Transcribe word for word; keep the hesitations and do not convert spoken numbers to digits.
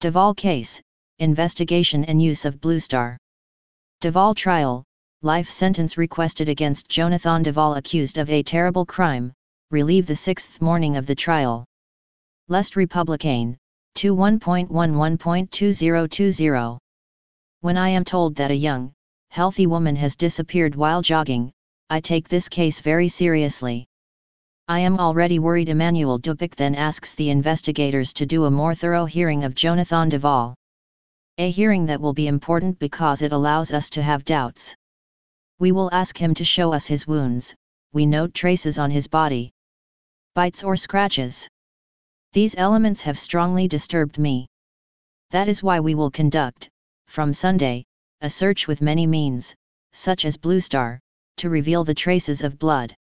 Duvall case, investigation and use of Bluestar. Duvall trial, life sentence requested against Jonathan Duvall accused of a terrible crime, relieve the sixth morning of the trial. Lest Republicain, twenty-one point eleven point two zero two zero. When I am told that a young, healthy woman has disappeared while jogging, I take this case very seriously. I am already worried. Emmanuel Dubik then asks the investigators to do a more thorough hearing of Jonathan Duvall. A hearing that will be important because it allows us to have doubts. We will ask him to show us his wounds. We note traces on his body. Bites or scratches. These elements have strongly disturbed me. That is why we will conduct, from Sunday, a search with many means, such as Bluestar, to reveal the traces of blood.